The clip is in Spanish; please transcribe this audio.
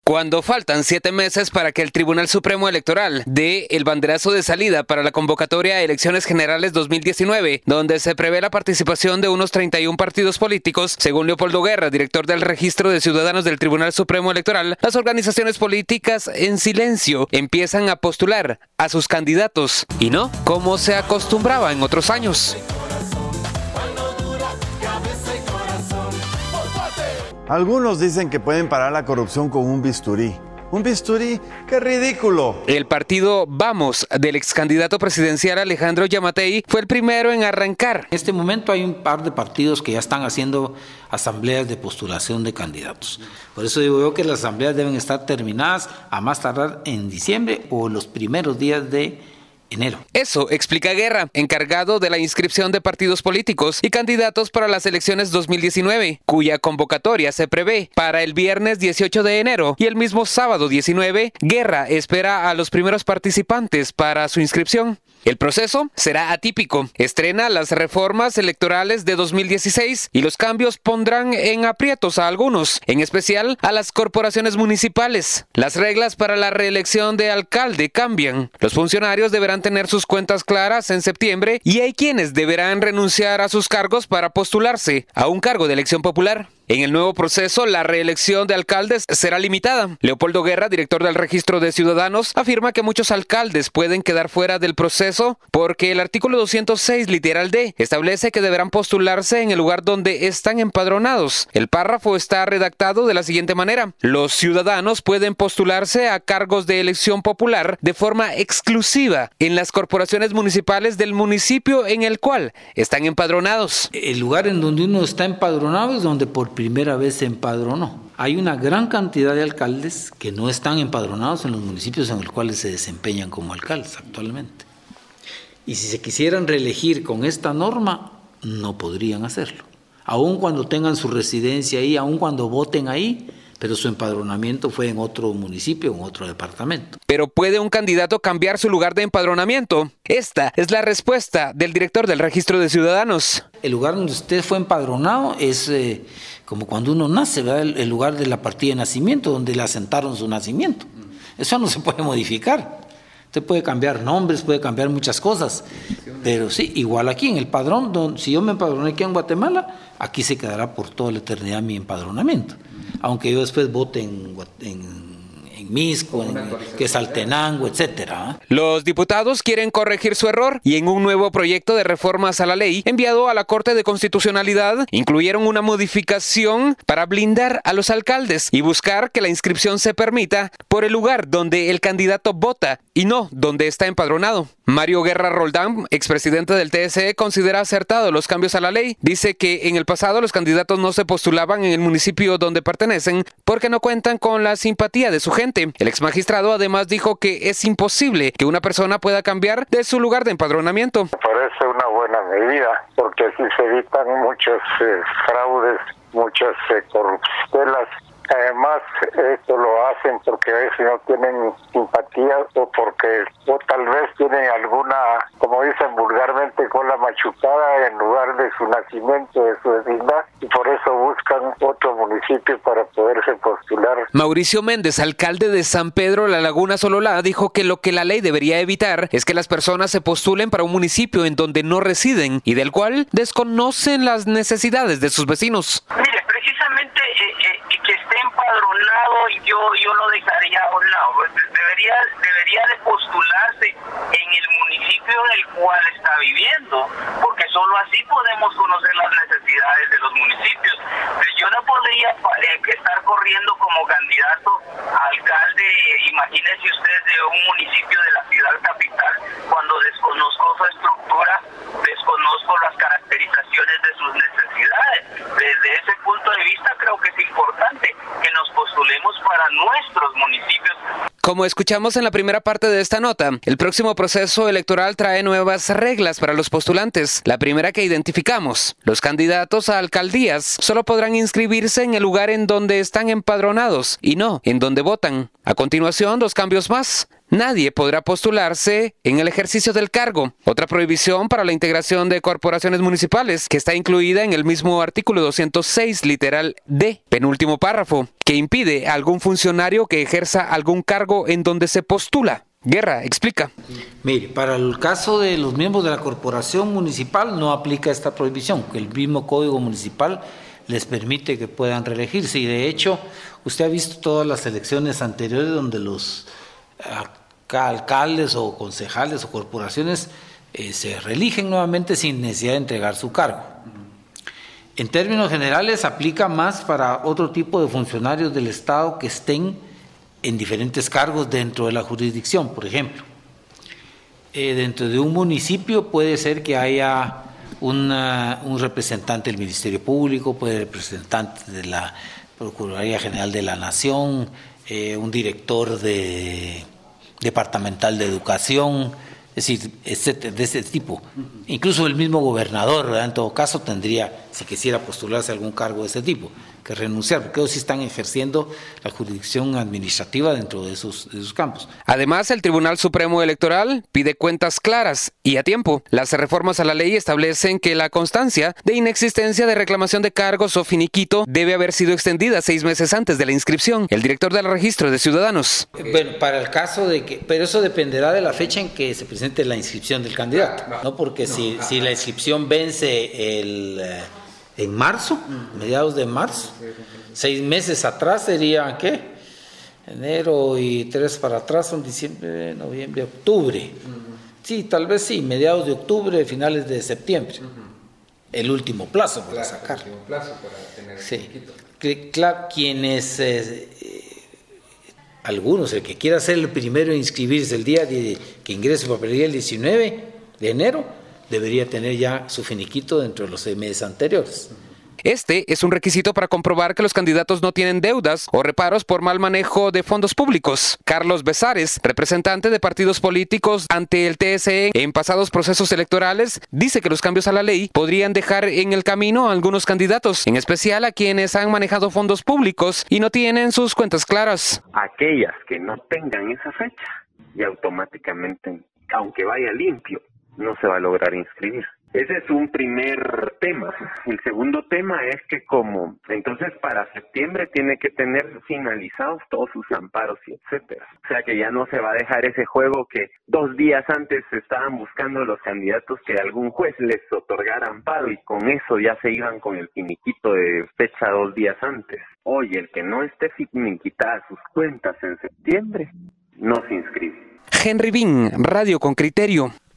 Cuando faltan 7 meses para que el Tribunal Supremo Electoral dé el banderazo de salida para la convocatoria a Elecciones Generales 2019, donde se prevé la participación de unos 31 partidos políticos, según Leopoldo Guerra, director del Registro de Ciudadanos del Tribunal Supremo Electoral, las organizaciones políticas en silencio empiezan a postular a sus candidatos, y no como se acostumbraba en otros años. Algunos dicen que pueden parar la corrupción con un bisturí. ¿Un bisturí? ¡Qué ridículo! El partido Vamos del ex candidato presidencial Alejandro Yamatei fue el primero en arrancar. En este momento hay un par de partidos que ya están haciendo asambleas de postulación de candidatos. Por eso digo yo que las asambleas deben estar terminadas a más tardar en diciembre o los primeros días de enero. Eso explica Guerra, encargado de la inscripción de partidos políticos y candidatos para las elecciones 2019, cuya convocatoria se prevé para el viernes 18 de enero y el mismo sábado 19, Guerra espera a los primeros participantes para su inscripción. El proceso será atípico. Estrena las reformas electorales de 2016 y los cambios pondrán en aprietos a algunos, en especial a las corporaciones municipales. Las reglas para la reelección de alcalde cambian. Los funcionarios deberán tener sus cuentas claras en septiembre y hay quienes deberán renunciar a sus cargos para postularse a un cargo de elección popular. En el nuevo proceso, la reelección de alcaldes será limitada. Leopoldo Guerra, director del Registro de Ciudadanos, afirma que muchos alcaldes pueden quedar fuera del proceso porque el artículo 206, literal D, establece que deberán postularse en el lugar donde están empadronados. El párrafo está redactado de la siguiente manera: los ciudadanos pueden postularse a cargos de elección popular de forma exclusiva en las corporaciones municipales del municipio en el cual están empadronados. El lugar en donde uno está empadronado es donde por primera vez se empadronó. Hay una gran cantidad de alcaldes que no están empadronados en los municipios en los cuales se desempeñan como alcaldes actualmente. Y si se quisieran reelegir con esta norma, no podrían hacerlo. Aun cuando tengan su residencia ahí, aun cuando voten ahí, pero su empadronamiento fue en otro municipio, en otro departamento. ¿Pero puede un candidato cambiar su lugar de empadronamiento? Esta es la respuesta del director del Registro de Ciudadanos. El lugar donde usted fue empadronado es como cuando uno nace, ¿verdad? El lugar de la partida de nacimiento, donde le asentaron su nacimiento. Eso no se puede modificar. Usted puede cambiar nombres, puede cambiar muchas cosas, pero sí, igual aquí en el padrón, si yo me empadroné aquí en Guatemala, aquí se quedará por toda la eternidad mi empadronamiento. Aunque yo después vote en Misco, en Quetzaltenango, etcétera. Los diputados quieren corregir su error y en un nuevo proyecto de reformas a la ley enviado a la Corte de Constitucionalidad incluyeron una modificación para blindar a los alcaldes y buscar que la inscripción se permita por el lugar donde el candidato vota y no donde está empadronado. Mario Guerra Roldán, expresidente del TSE, considera acertados los cambios a la ley. Dice que en el pasado los candidatos no se postulaban en el municipio donde pertenecen porque no cuentan con la simpatía de su gente. El exmagistrado además dijo que es imposible que una persona pueda cambiar de su lugar de empadronamiento. Me parece una buena medida porque así se evitan muchos fraudes, muchas corruptelas. Además, esto lo hacen porque a veces no tienen simpatía o tal vez tienen alguna, como dicen vulgarmente, cola machucada en lugar de su nacimiento, de su vecindad, y por eso buscan otro municipio para poderse postular. Mauricio Méndez, alcalde de San Pedro La Laguna Sololá, dijo que lo que la ley debería evitar es que las personas se postulen para un municipio en donde no residen y del cual desconocen las necesidades de sus vecinos. Mire, precisamente que esté empadronado yo lo dejaría a un lado. Debería de postularse en el municipio en el cual está viviendo, porque solo así podemos conocer las necesidades de los municipios. Yo no podría estar corriendo como candidato a alcalde, imagínense ustedes, de un municipio de la ciudad capital, cuando desconozco su estructura, desconozco las caracterizaciones de sus necesidades. Desde ese punto de vista creo que es importante que nos postulemos para nuestros municipios. Como escuchamos en la primera parte de esta nota, el próximo proceso electoral trae nuevas reglas para los postulantes. La primera que identificamos: los candidatos a alcaldías solo podrán inscribirse en el lugar en donde están empadronados y no en donde votan. A continuación, 2 cambios más. nadie podrá postularse en el ejercicio del cargo. Otra prohibición para la integración de corporaciones municipales, que está incluida en el mismo artículo 206, literal D, penúltimo párrafo, que impide a algún funcionario que ejerza algún cargo en donde se postula. Guerra, explica. Mire, para el caso de los miembros de la corporación municipal no aplica esta prohibición, que el mismo código municipal les permite que puedan reelegirse, y de hecho usted ha visto todas las elecciones anteriores donde los alcaldes o concejales o corporaciones se reeligen nuevamente sin necesidad de entregar su cargo. En términos generales aplica más para otro tipo de funcionarios del Estado que estén en diferentes cargos dentro de la jurisdicción. Por ejemplo, dentro de un municipio puede ser que haya un representante del Ministerio Público, puede ser representante de la Procuraduría General de la Nación, un director departamental de educación, es decir, de ese tipo. Incluso el mismo gobernador, ¿verdad? En todo caso, tendría, si quisiera postularse a algún cargo de ese tipo, que renunciar, porque ellos sí están ejerciendo la jurisdicción administrativa dentro de sus campos. Además, el Tribunal Supremo Electoral pide cuentas claras y a tiempo. Las reformas a la ley establecen que la constancia de inexistencia de reclamación de cargos o finiquito debe haber sido extendida 6 meses antes de la inscripción. El director del Registro de Ciudadanos. Bueno, para el caso de que, pero eso dependerá de la fecha en que se presente la inscripción del candidato, ¿no? Porque si la inscripción vence en marzo, mediados de marzo, 6 meses atrás sería, ¿qué? Enero y 3 para atrás son diciembre, noviembre, octubre. Sí, tal vez sí, mediados de octubre, finales de septiembre. El último plazo para sacar. El último plazo para tener sí. Claro, quienes, algunos, el que quiera ser el primero en inscribirse el día que ingrese su papelería el 19 de enero, debería tener ya su finiquito dentro de los 6 meses anteriores. Este es un requisito para comprobar que los candidatos no tienen deudas o reparos por mal manejo de fondos públicos. Carlos Besares, representante de partidos políticos ante el TSE en pasados procesos electorales, dice que los cambios a la ley podrían dejar en el camino a algunos candidatos, en especial a quienes han manejado fondos públicos y no tienen sus cuentas claras. Aquellas que no tengan esa fecha, y automáticamente, aunque vaya limpio, no se va a lograr inscribir. Ese es un primer tema. El segundo tema es que entonces para septiembre tiene que tener finalizados todos sus amparos y etcétera. O sea que ya no se va a dejar ese juego que 2 días antes estaban buscando los candidatos que algún juez les otorgara amparo y con eso ya se iban con el finiquito de fecha 2 días antes. Oye, el que no esté finiquitada sus cuentas en septiembre, no se inscribe. Henry Bin, Radio con Criterio.